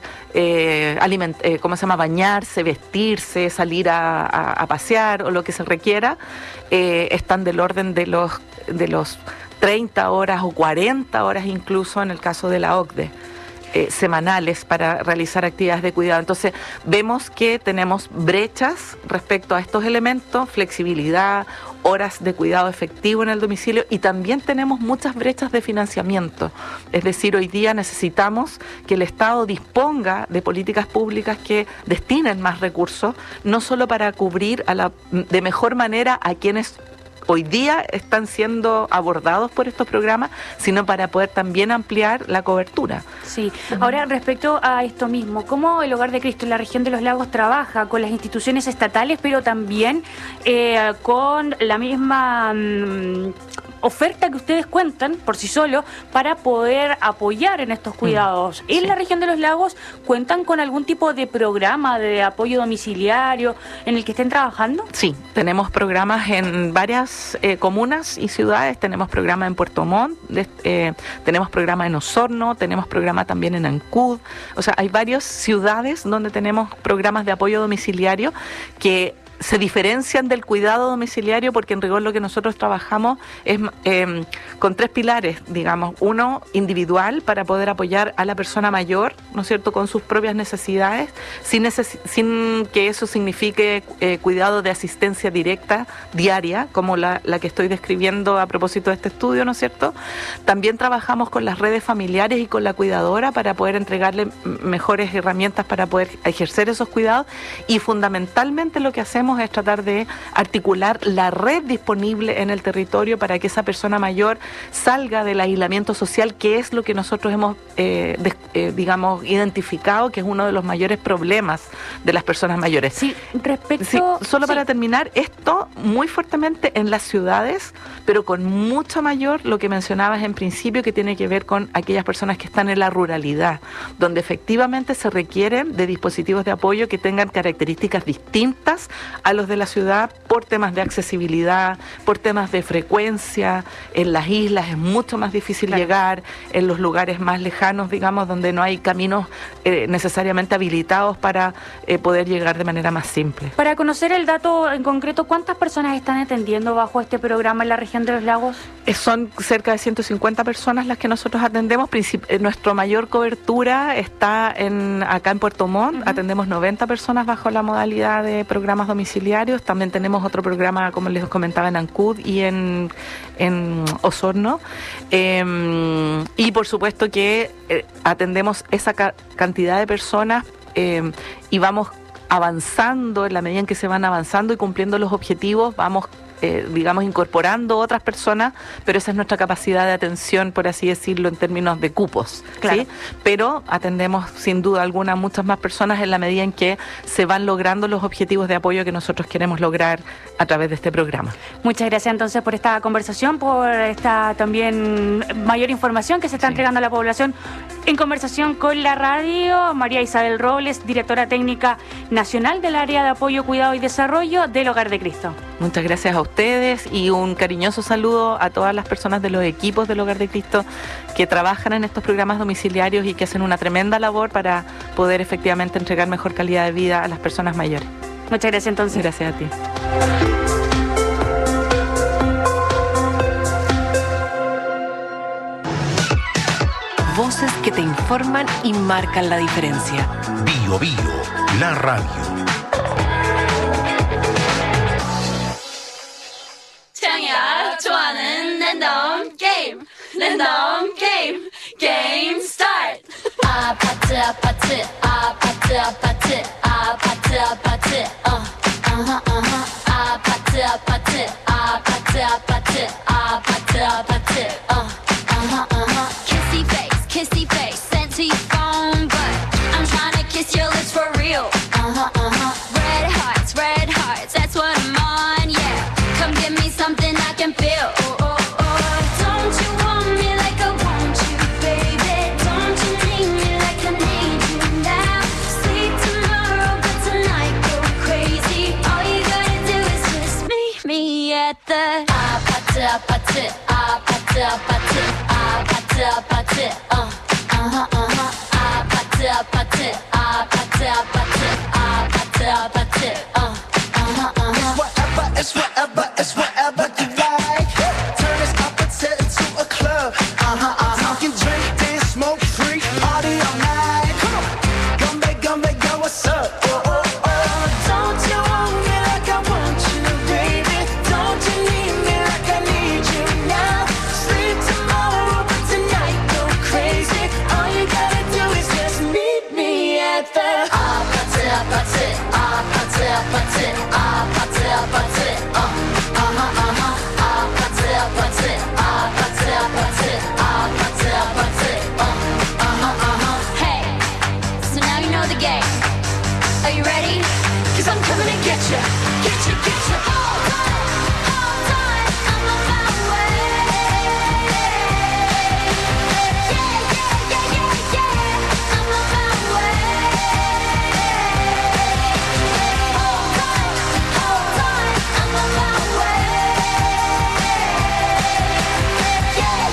bañarse, vestirse, salir a pasear o lo que se requiera, están del orden de los 30 horas o 40 horas incluso en el caso de la OCDE. Semanales para realizar actividades de cuidado. Entonces vemos que tenemos brechas respecto a estos elementos, flexibilidad, horas de cuidado efectivo en el domicilio, y también tenemos muchas brechas de financiamiento. Es decir, hoy día necesitamos que el Estado disponga de políticas públicas que destinen más recursos, no solo para cubrir de mejor manera a quienes hoy día están siendo abordados por estos programas, sino para poder también ampliar la cobertura. Sí. Ahora, respecto a esto mismo, ¿cómo el Hogar de Cristo en la región de los Lagos trabaja con las instituciones estatales, pero también con la misma oferta que ustedes cuentan por sí solos para poder apoyar en estos cuidados? ¿En la región de los Lagos cuentan con algún tipo de programa de apoyo domiciliario en el que estén trabajando? Sí, tenemos programas en varias comunas y ciudades. Tenemos programa en Puerto Montt, tenemos programa en Osorno, tenemos programa también en Ancud. O sea, hay varias ciudades donde tenemos programas de apoyo domiciliario que se diferencian del cuidado domiciliario, porque en rigor lo que nosotros trabajamos es con 3 pilares, digamos. Uno, individual, para poder apoyar a la persona mayor, ¿no es cierto?, con sus propias necesidades, sin que eso signifique cuidado de asistencia directa, diaria, como la que estoy describiendo a propósito de este estudio, ¿no es cierto? También trabajamos con las redes familiares y con la cuidadora para poder entregarle mejores herramientas para poder ejercer esos cuidados, y fundamentalmente lo que hacemos es tratar de articular la red disponible en el territorio para que esa persona mayor salga del aislamiento social, que es lo que nosotros hemos, identificado que es uno de los mayores problemas de las personas mayores. Sí, para terminar, esto muy fuertemente en las ciudades, pero con mucho mayor lo que mencionabas en principio, que tiene que ver con aquellas personas que están en la ruralidad, donde efectivamente se requieren de dispositivos de apoyo que tengan características distintas a los de la ciudad, por temas de accesibilidad, por temas de frecuencia. En las islas es mucho más difícil llegar, en los lugares más lejanos, digamos, donde no hay caminos necesariamente habilitados para poder llegar de manera más simple. Para conocer el dato en concreto, ¿cuántas personas están atendiendo bajo este programa en la región de los Lagos? Son cerca de 150 personas las que nosotros atendemos. Nuestra mayor cobertura está acá en Puerto Montt. Atendemos 90 personas bajo la modalidad de programas domiciliarios. También tenemos otro programa, como les comentaba, en Ancud y en Osorno. Y por supuesto que atendemos esa cantidad de personas y vamos avanzando. En la medida en que se van avanzando y cumpliendo los objetivos, vamos digamos, incorporando otras personas, pero esa es nuestra capacidad de atención, por así decirlo, en términos de cupos, claro. ¿sí? Pero atendemos sin duda alguna muchas más personas en la medida en que se van logrando los objetivos de apoyo que nosotros queremos lograr a través de este programa. Muchas gracias entonces por esta conversación, por esta también mayor información que se está entregando a la población en conversación con la radio. María Isabel Robles, directora técnica nacional del área de apoyo, cuidado y desarrollo del Hogar de Cristo. Muchas gracias a ustedes y un cariñoso saludo a todas las personas de los equipos del Hogar de Cristo que trabajan en estos programas domiciliarios y que hacen una tremenda labor para poder efectivamente entregar mejor calidad de vida a las personas mayores. Muchas gracias entonces. Gracias a ti. Voces que te informan y marcan la diferencia. Bio Bio, la radio. Game start. 아파트 아파트 아파트 아파트 아파트 아파트 아파트 아파트 아파트 아파트 아파트 아파트 Kissy face sent to your phone, but I'm trying to kiss your lips for real. Red hearts, that's what I'm on, yeah. Come give me something I can feel. Don't you want me like I want you, baby? Don't you need me like I need you now? Sleep tomorrow, but tonight go crazy. All you gotta do is just meet me at the 아파트 아파트 아파트 아파트 아파트 아파트 아파트 아파트 아파트 아파트 아파트 It's whatever, it's whatever you like. Turn this opposite into a club. You can drink, dance, smoke, free, party all night. Come on, go, what's up? Don't you want me like I want you, baby? Don't you need me like I need you now? Sleep tomorrow, but tonight go crazy. All you gotta do is just meet me at the 아파트 아파트 아파트 아파트 아파트 아파트 Hey, so now you know the game. Are you ready? 'Cause I'm coming to get you, get you, get you all night, I'm on my way. Yeah, I'm on my way. All night, I'm on my way. Yeah,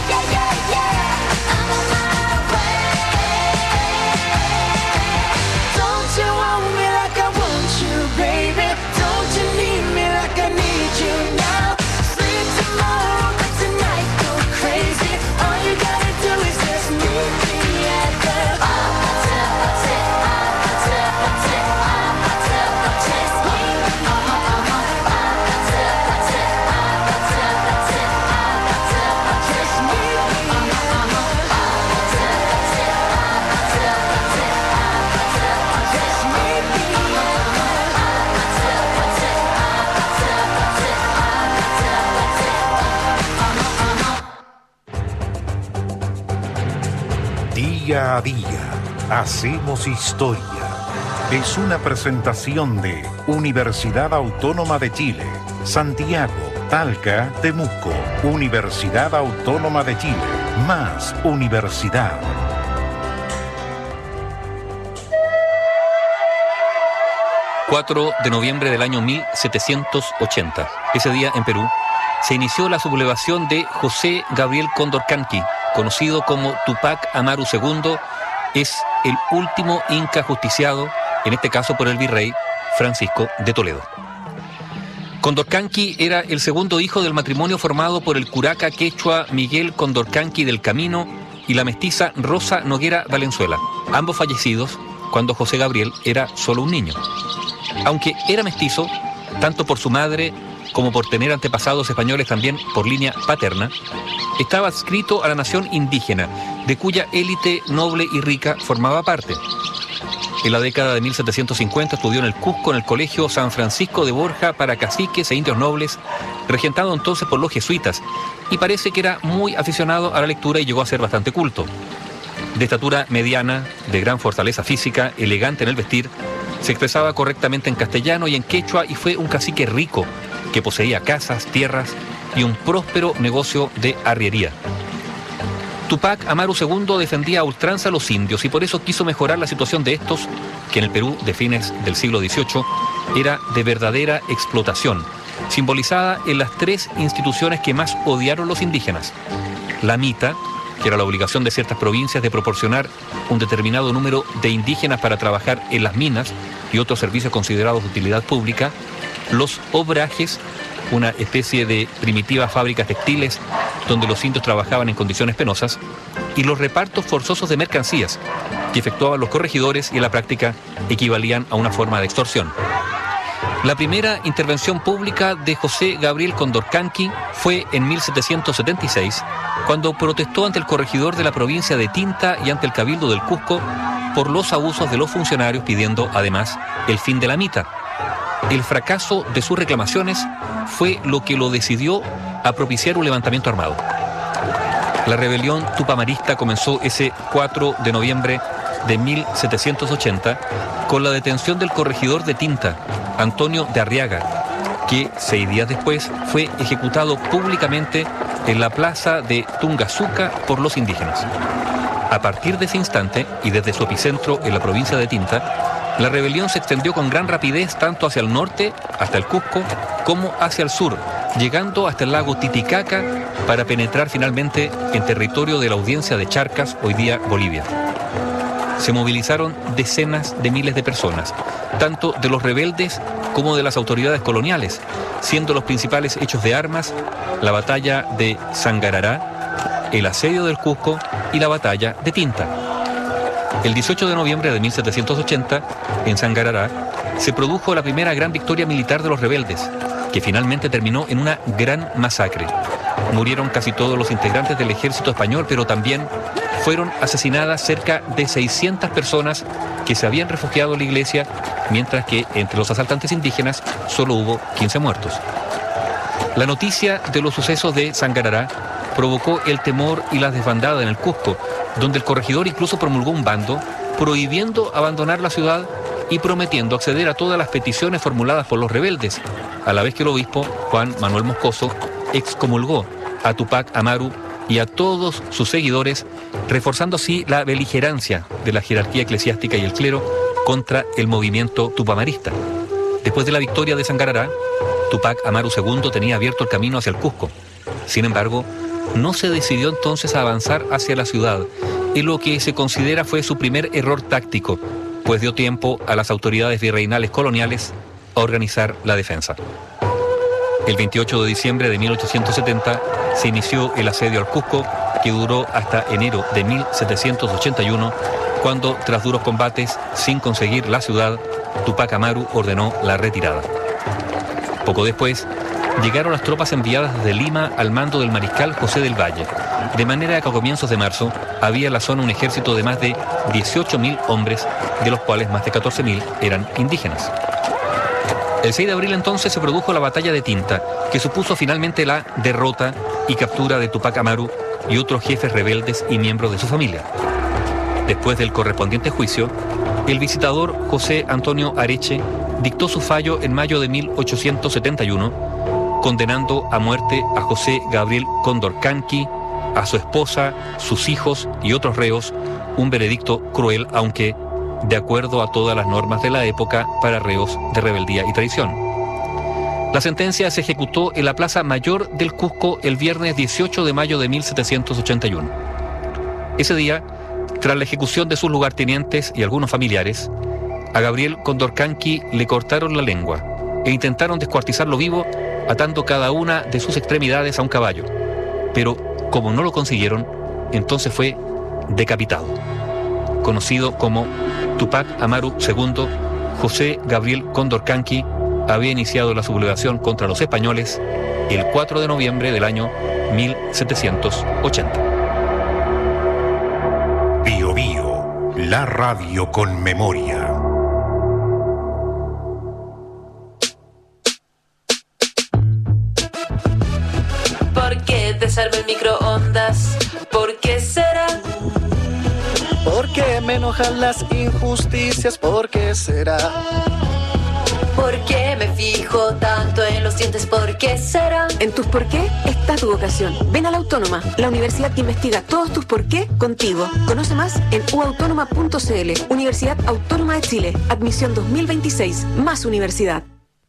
I'm on my way. Don't you want me like I want you, baby? Don't you need me like I need you now? Sleep tomorrow, but tonight go crazy. All you gotta do is just meet me at the 아파트 아파트 아파트 아파트 아파트 아파트 Día a día, hacemos historia. Es una presentación de Universidad Autónoma de Chile, Santiago, Talca, Temuco. Universidad Autónoma de Chile, más universidad. ...4 de noviembre del año 1780. Ese día, en Perú, se inició la sublevación de José Gabriel Condorcanqui, conocido como Tupac Amaru II, es el último inca justiciado, en este caso por el virrey Francisco de Toledo. Condorcanqui era el segundo hijo del matrimonio formado por el curaca quechua Miguel Condorcanqui del Camino y la mestiza Rosa Noguera Valenzuela, ambos fallecidos cuando José Gabriel era solo un niño. Aunque era mestizo, tanto por su madre como por tener antepasados españoles también por línea paterna, estaba adscrito a la nación indígena, de cuya élite noble y rica formaba parte. En la década de 1750 estudió en el Cusco en el Colegio San Francisco de Borja para caciques e indios nobles, regentado entonces por los jesuitas, y parece que era muy aficionado a la lectura y llegó a ser bastante culto. De estatura mediana, de gran fortaleza física, elegante en el vestir, se expresaba correctamente en castellano y en quechua y fue un cacique rico que poseía casas, tierras y un próspero negocio de arriería. Tupac Amaru II defendía a ultranza a los indios y por eso quiso mejorar la situación de estos, que en el Perú de fines del siglo XVIII era de verdadera explotación, simbolizada en las tres instituciones que más odiaron los indígenas: la mita, que era la obligación de ciertas provincias de proporcionar un determinado número de indígenas para trabajar en las minas y otros servicios considerados de utilidad pública; los obrajes, una especie de primitivas fábricas textiles donde los indios trabajaban en condiciones penosas; y los repartos forzosos de mercancías que efectuaban los corregidores y en la práctica equivalían a una forma de extorsión. La primera intervención pública de José Gabriel Condorcanqui fue en 1776, cuando protestó ante el corregidor de la provincia de Tinta y ante el Cabildo del Cusco por los abusos de los funcionarios, pidiendo además el fin de la mita. El fracaso de sus reclamaciones fue lo que lo decidió a propiciar un levantamiento armado. La rebelión tupamarista comenzó ese 4 de noviembre de 1780 con la detención del corregidor de Tinta, Antonio de Arriaga, que 6 días después fue ejecutado públicamente en la plaza de Tungazuca por los indígenas. A partir de ese instante, y desde su epicentro en la provincia de Tinta, la rebelión se extendió con gran rapidez tanto hacia el norte, hasta el Cusco, como hacia el sur, llegando hasta el lago Titicaca para penetrar finalmente en territorio de la audiencia de Charcas, hoy día Bolivia. Se movilizaron decenas de miles de personas, tanto de los rebeldes como de las autoridades coloniales, siendo los principales hechos de armas la batalla de Sangarará, el asedio del Cusco y la batalla de Tinta. El 18 de noviembre de 1780, en Sangarará, se produjo la primera gran victoria militar de los rebeldes, que finalmente terminó en una gran masacre. Murieron casi todos los integrantes del ejército español, pero también fueron asesinadas cerca de 600 personas que se habían refugiado en la iglesia, mientras que entre los asaltantes indígenas solo hubo 15 muertos. La noticia de los sucesos de Sangarará provocó el temor y la desbandada en el Cusco, donde el corregidor incluso promulgó un bando prohibiendo abandonar la ciudad y prometiendo acceder a todas las peticiones formuladas por los rebeldes, a la vez que el obispo Juan Manuel Moscoso excomulgó a Tupac Amaru y a todos sus seguidores, reforzando así la beligerancia de la jerarquía eclesiástica y el clero contra el movimiento tupamarista. Después de la victoria de Sangarará, Tupac Amaru II tenía abierto el camino hacia el Cusco. Sin embargo, no se decidió entonces a avanzar hacia la ciudad, en lo que se considera fue su primer error táctico, pues dio tiempo a las autoridades virreinales coloniales a organizar la defensa. El 28 de diciembre de 1870 se inició el asedio al Cusco, que duró hasta enero de 1781, cuando, tras duros combates, sin conseguir la ciudad, Tupac Amaru ordenó la retirada. Poco después, llegaron las tropas enviadas desde Lima al mando del mariscal José del Valle, de manera que a comienzos de marzo había en la zona un ejército de más de 18.000 hombres, de los cuales más de 14.000 eran indígenas. El 6 de abril entonces se produjo la batalla de Tinta, que supuso finalmente la derrota y captura de Tupac Amaru y otros jefes rebeldes y miembros de su familia. Después del correspondiente juicio, el visitador José Antonio Areche dictó su fallo en mayo de 1871, condenando a muerte a José Gabriel Condorcanqui, a su esposa, sus hijos y otros reos, un veredicto cruel, aunque de acuerdo a todas las normas de la época para reos de rebeldía y traición. La sentencia se ejecutó en la Plaza Mayor del Cusco el viernes 18 de mayo de 1781. Ese día, tras la ejecución de sus lugartenientes y algunos familiares, a Gabriel Condorcanqui le cortaron la lengua e intentaron descuartizarlo vivo atando cada una de sus extremidades a un caballo. Pero, como no lo consiguieron, entonces fue decapitado. Conocido como Tupac Amaru II, José Gabriel Condorcanqui había iniciado la sublevación contra los españoles el 4 de noviembre del año 1780. Bio Bio, la radio con memoria. te salva el microondas. ¿Por qué será? ¿Por qué me enojan las injusticias? ¿Por qué será? ¿Por qué me fijo tanto en los dientes? ¿Por qué será? En tus por qué está tu vocación. Ven a la Autónoma, la universidad que investiga todos tus por qué contigo. Conoce más en uautónoma.cl. Universidad Autónoma de Chile. Admisión 2026. Más universidad.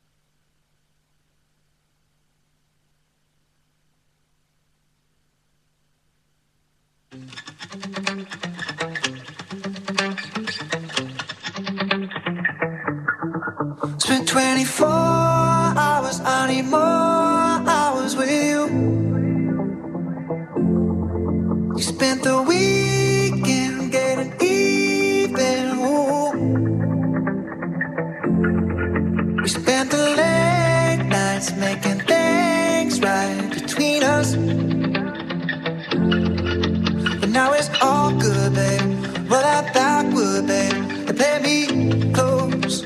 Spent 24 hours, I need more hours with you. You spent the weekend getting even. Ooh. We spent the late nights making things right between us. But now it's all good, babe. Roll that backward, babe, and play me close.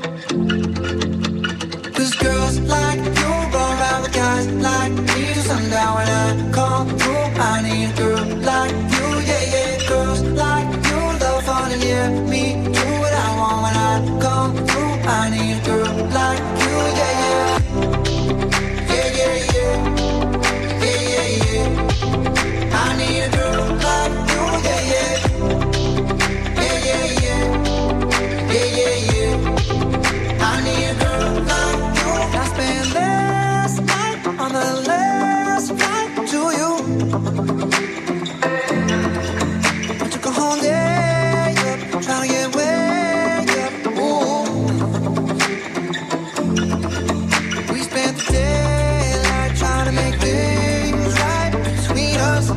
Cause girls like you go around with guys like me till sundown. When I come through, I need a girl like you, yeah, yeah. Girls like you love fun and yeah, me do what I want. When I come through, I need a girl like you, yeah, yeah. Yeah, yeah, yeah. Yeah, yeah, yeah. I need a girl like you, yeah, yeah. Yeah, yeah, yeah. Yeah, yeah, yeah. I need a girl like you. I spent last night on the last flight to you. I took a whole day up, trying to get way up. Ooh. We spent the daylight trying to make things right between us.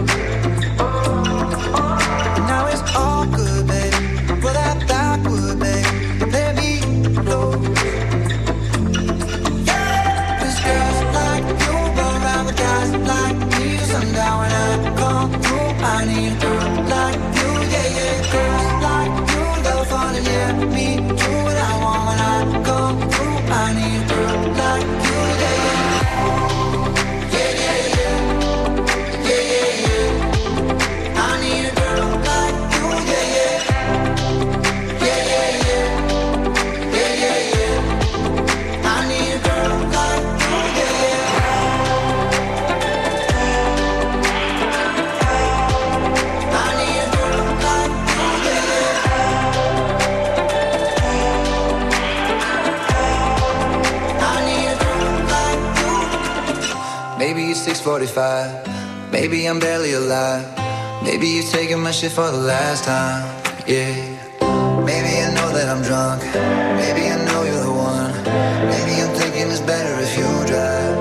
And now it's all good, baby. Roll that backward, baby. Let me know. Cause girls like you go around with guys like me till sundown. When I come through, I need a girl like you, yeah, yeah. Girls like you love fun and yeah, me do what I want. When I come through, I need a girl like you, yeah, yeah. Yeah, yeah, yeah. Yeah, yeah, yeah. I need a girl like you, yeah, yeah. Yeah, yeah, yeah. Yeah, yeah, yeah. I need a girl like you, yeah, yeah. I need a girl like you, yeah, yeah. I need a girl like you. Maybe it's 6:45. Maybe I'm barely alive. Maybe you're taking my shit for the last time. Yeah. Maybe I know that I'm drunk. Maybe I know you're the one. Maybe I'm thinking it's better if you drive.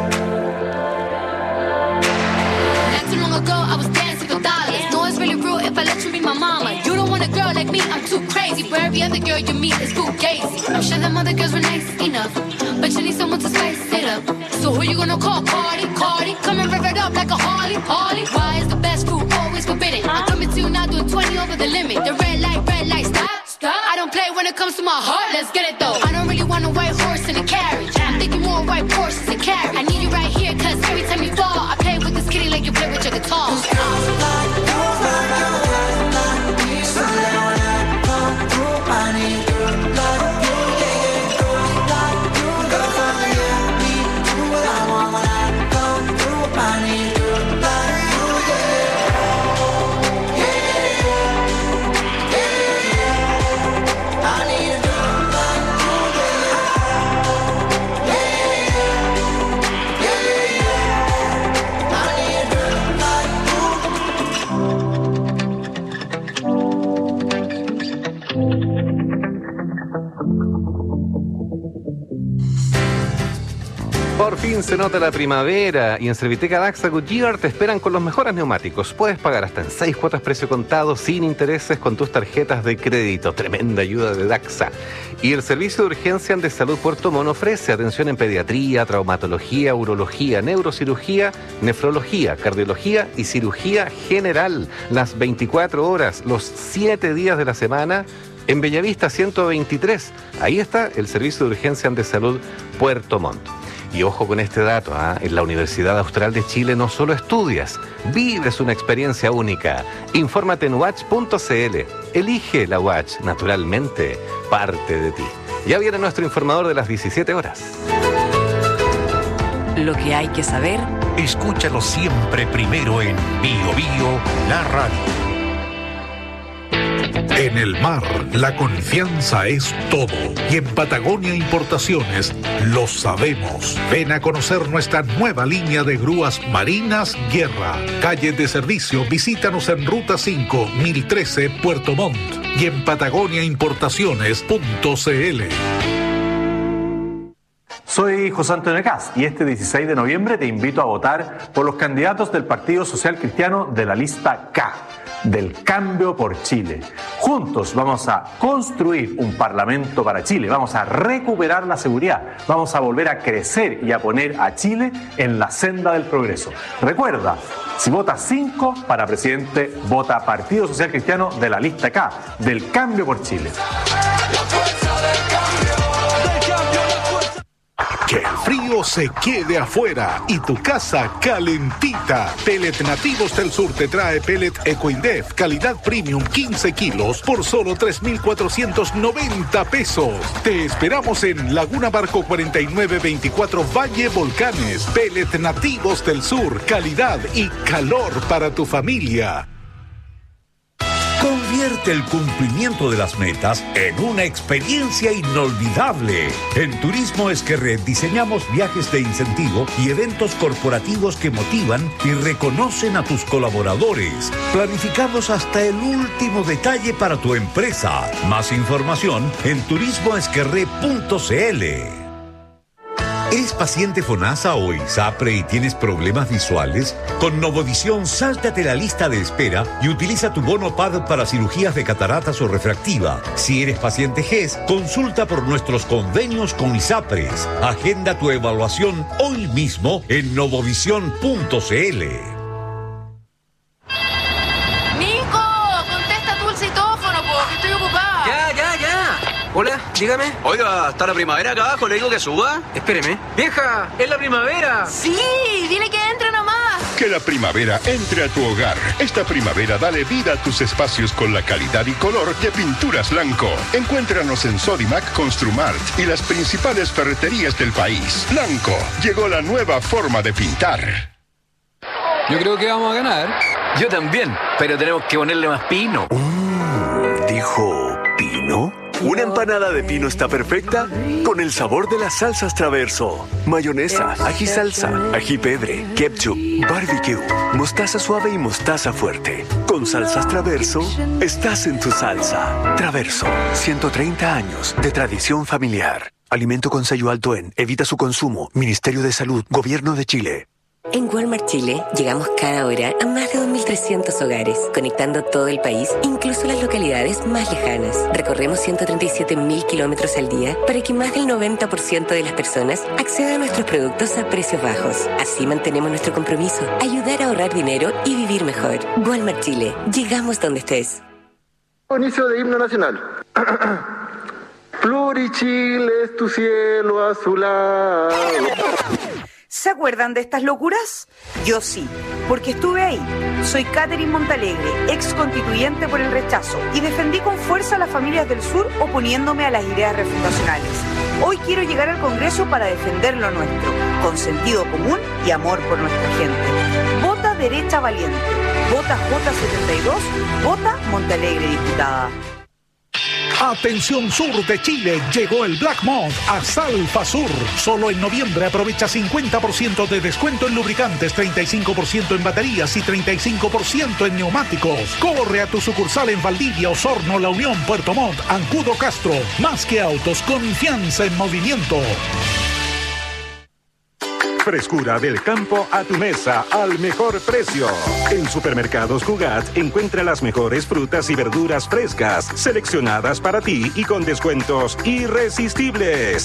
Not too long ago, I was dancing for dollars. No, it's really rude if I let you be my mama. You don't want a girl like me, I'm too crazy. For every other girl you meet is fugazi. I'm sure them other girls were nice enough, but you need someone to spice it up. So who you gonna call? Cardi, Cardi. Come and rev it up like a Harley, Harley. Why is the best food always forbidden? I'm coming to you now doing 20 over the limit. The red light, stop, stop. I don't play when it comes to my heart, let's get it though. I don't really want a white horse in a carriage. I'm thinking more white horses and carriage. I need you right here, cause every time you fall, I play with this kitty like you play with your guitar. I need a girl like you, yeah, yeah. Girls like you, girls like yeah, me do what I want. When I come through, I need a girl like you, yeah, yeah, yeah, yeah, yeah. I need a girl like you, yeah, yeah, yeah, yeah. I need a girl like Por fin se nota la primavera y en Serviteca Daxa Goodyear te esperan con los mejores neumáticos. Puedes pagar hasta en 6 cuotas precio contado sin intereses con tus tarjetas de crédito. Tremenda ayuda de Daxa. Y el Servicio de Urgencia de Salud Puerto Montt ofrece atención en pediatría, traumatología, urología, neurocirugía, nefrología, cardiología y cirugía general. Las 24 horas, los 7 días de la semana. En Bellavista 123. Ahí está el Servicio de Urgencia de Salud Puerto Montt. Y ojo con este dato, en la Universidad Austral de Chile no solo estudias, vives una experiencia única. Infórmate en watch.cl. Elige la Watch, naturalmente, parte de ti. Ya viene nuestro informador de las 17 horas. Lo que hay que saber. Escúchalo siempre primero en Bio Bio, la radio. En el mar, la confianza es todo. Y en Patagonia Importaciones lo sabemos. Ven a conocer nuestra nueva línea de grúas marinas Guerra. Calle de servicio, visítanos en Ruta 5, 1013, Puerto Montt. Y en patagoniaimportaciones.cl. Soy José Antonio Cast y este 16 de noviembre te invito a votar por los candidatos del Partido Social Cristiano de la lista K, del Cambio por Chile. Juntos vamos a construir un parlamento para Chile, vamos a recuperar la seguridad, vamos a volver a crecer y a poner a Chile en la senda del progreso. Recuerda, si votas 5 para presidente, vota Partido Social Cristiano de la lista K, del Cambio por Chile. Que el frío se quede afuera y tu casa calentita. Pellet Nativos del Sur te trae pellet Ecoindef, calidad premium 15 kilos por solo 3,490 pesos. Te esperamos en Laguna Barco 4924 Valle Volcanes. Pellet Nativos del Sur, calidad y calor para tu familia. Convierte el cumplimiento de las metas en una experiencia inolvidable. En Turismo Esquerret diseñamos viajes de incentivo y eventos corporativos que motivan y reconocen a tus colaboradores. Planificamos hasta el último detalle para tu empresa. Más información en turismoesquerret.cl. ¿Eres paciente FONASA o ISAPRE y tienes problemas visuales? Con Novovisión, sáltate la lista de espera y utiliza tu bono PAD para cirugías de cataratas o refractiva. Si eres paciente GES, consulta por nuestros convenios con ISAPRES. Agenda tu evaluación hoy mismo en novovision.cl. ¡Nico! Contesta tú el citófono, que estoy ocupada. Ya. Hola, dígame. Oiga, ¿está la primavera acá abajo? ¿Le digo que suba? Espéreme. ¡Vieja! ¡Es la primavera! ¡Sí! ¡Dile que entre nomás! Que la primavera entre a tu hogar. Esta primavera dale vida a tus espacios con la calidad y color de Pinturas Blanco. Encuéntranos en Sodimac, Construmart y las principales ferreterías del país. Blanco, llegó la nueva forma de pintar. Yo creo que vamos a ganar. Yo también, pero tenemos que ponerle más pino. ¿Dijo pino? Una empanada de pino está perfecta con el sabor de las salsas Traverso. Mayonesa, ají salsa, ají pebre, ketchup, barbecue, mostaza suave y mostaza fuerte. Con salsas Traverso, estás en tu salsa. Traverso, 130 años de tradición familiar. Alimento con sello alto en Evita su consumo. Ministerio de Salud, Gobierno de Chile. En Walmart Chile llegamos cada hora a más de 2.300 hogares, conectando todo el país, incluso las localidades más lejanas. Recorremos 137.000 kilómetros al día para que más del 90% de las personas accedan a nuestros productos a precios bajos. Así mantenemos nuestro compromiso, ayudar a ahorrar dinero y vivir mejor. Walmart Chile, llegamos donde estés. Inicio de himno nacional. Florichile es tu cielo azulado. ¿Se acuerdan de estas locuras? Yo sí, porque estuve ahí. Soy Catherine Montalegre, ex constituyente por el rechazo, y defendí con fuerza a las familias del sur oponiéndome a las ideas refundacionales. Hoy quiero llegar al Congreso para defender lo nuestro, con sentido común y amor por nuestra gente. Vota derecha valiente, vota J72, vota Montalegre diputada. Atención sur de Chile, llegó el Black Month a Salfa Sur. Solo en noviembre aprovecha 50% de descuento en lubricantes, 35% en baterías y 35% en neumáticos. Corre a tu sucursal en Valdivia, Osorno, La Unión, Puerto Montt, Ancudo, Castro. Más que autos, confianza en movimiento. Frescura del campo a tu mesa al mejor precio. En Supermercados Cugat encuentra las mejores frutas y verduras frescas, seleccionadas para ti y con descuentos irresistibles.